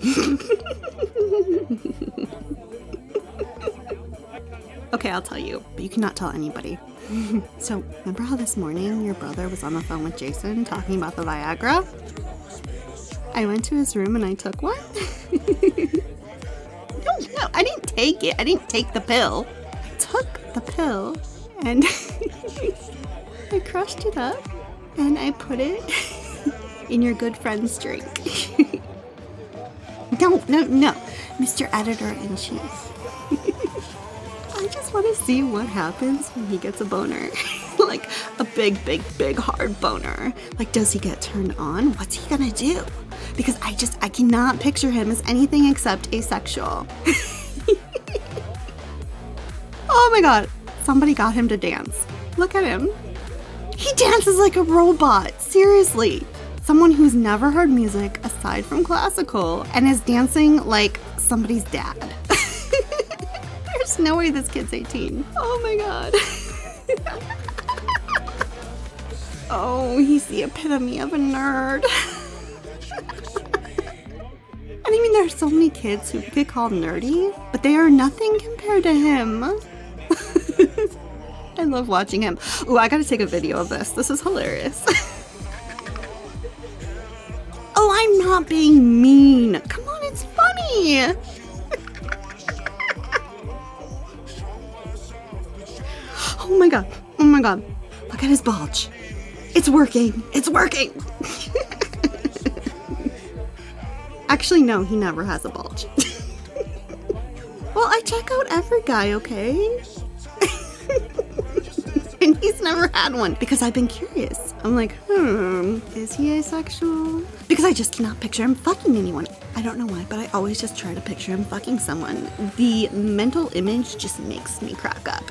Okay, I'll tell you, but you cannot tell anybody. So, remember how this morning your brother was on the phone with Jason talking about the Viagra? I went to his room and I took one. No, I didn't take it. I didn't take the pill. I took the pill and I crushed it up and I put it in your good friend's drink. No, Mr. Editor-in-Chief. I just want to see what happens when he gets a boner. Like a big hard boner. Like, does he get turned on? What's he gonna do? Because I cannot picture him as anything except asexual. Oh my god, somebody got him to dance. Look at him. He dances like a robot, seriously. Someone who's never heard music aside from classical and is dancing like somebody's dad. There's no way this kid's 18. Oh my god. Oh, he's the epitome of a nerd. I mean, there are so many kids who get called nerdy, but they are nothing compared to him. I love watching him. Ooh, I gotta take a video of this. This is hilarious. Oh, I'm not being mean. Come on, it's funny. Oh my god. Oh my god. Look at his bulge. It's working. It's working. Actually, no, he never has a bulge. Well, I check out every guy, okay? And he's never had one because I've been curious. I'm like, is he asexual? Because I just cannot picture him fucking anyone. I don't know why, but I always just try to picture him fucking someone. The mental image just makes me crack up.